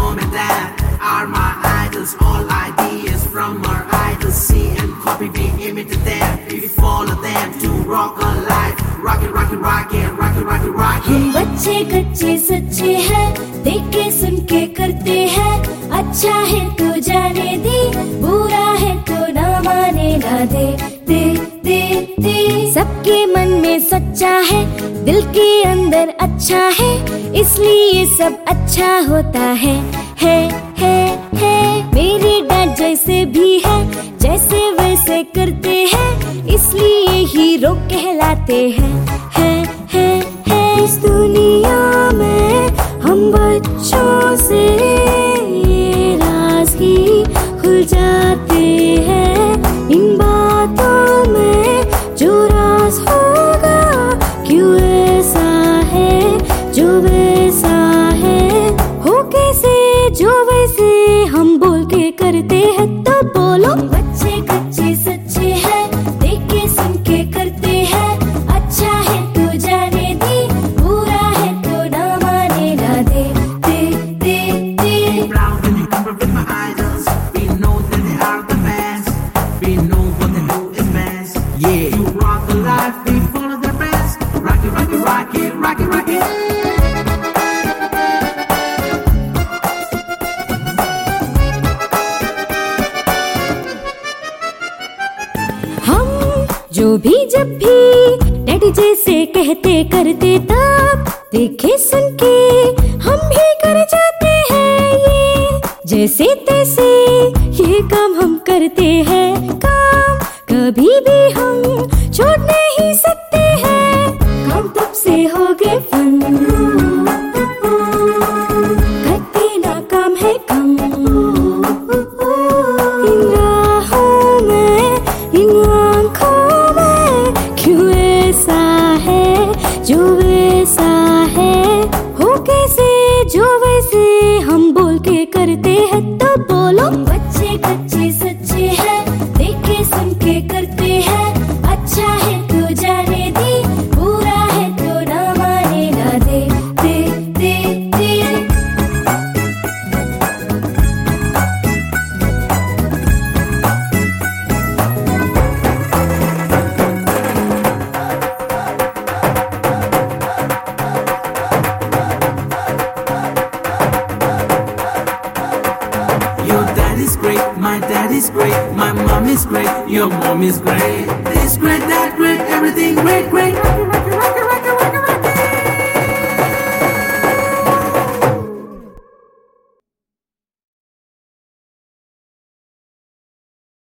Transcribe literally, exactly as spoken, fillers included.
mom and dad are my idols. All ideas from our idols, see and copy, we imitate them. We follow them to rock our life. Rock it, rock it, rock it, rock it, rock it, rock it. हम बच्चे कच्चे सच्चे हैं, देख के सुन के करते हैं। अच्छा है तो जाने दे, बुरा है तो ना माने ना दे दे दे दे। सबके मन में सच्चा है, दिल के अंदर अच्छा है, इसलिए सब अच्छा होता है है है है। मेरे डैड जैसे भी है, जैसे वैसे करते हैं, इसलिए हीरो कहलाते हैं है है है। इस दुनिया में हम बच्चों से ये राज ही खुल जाते हैं। इन बातों में जो राज होगा, क्यों ऐसा है जो वैसा है, हो कैसे जो वैसे हम बोल के करते हैं। तो बोलो बच्चे कच्चे सच्चे हैं, देख के सुन के करते हैं। अच्छा है तो जाने दे, बुरा है तो ना माने ना दे दे दे दे। Proud when you come with my idols. We know that they are the best. We know what they do is best. Yeah, you rock the life, we follow their best. Rock it, rock it, rock it, rock it, rock it. हम जो भी जब भी daddy जैसे कहते करते, तब देखे सुन के हम भी कर जाते हैं ये जैसे तैसे। ये काम हम करते हैं, काम कभी भी हम छोड़ नहीं सकते हैं। काम तब से हो गए फन, करते ना काम है कम। इन राहों में, इन आँखों में, क्यों ऐसा है जो वैसा है, हो कैसे जो वैसे हम बोल के करते हैं। तो बोलो बच्चे कच्चे सच्चे हैं, देख के सुन के करते हैं। अच्छा है तो जाने दे, बुरा है तो ना माने ना दे दे दे दे। Your dad is great, my dad is great, my mom is great, your mom is great. This great, that great, everything great, great.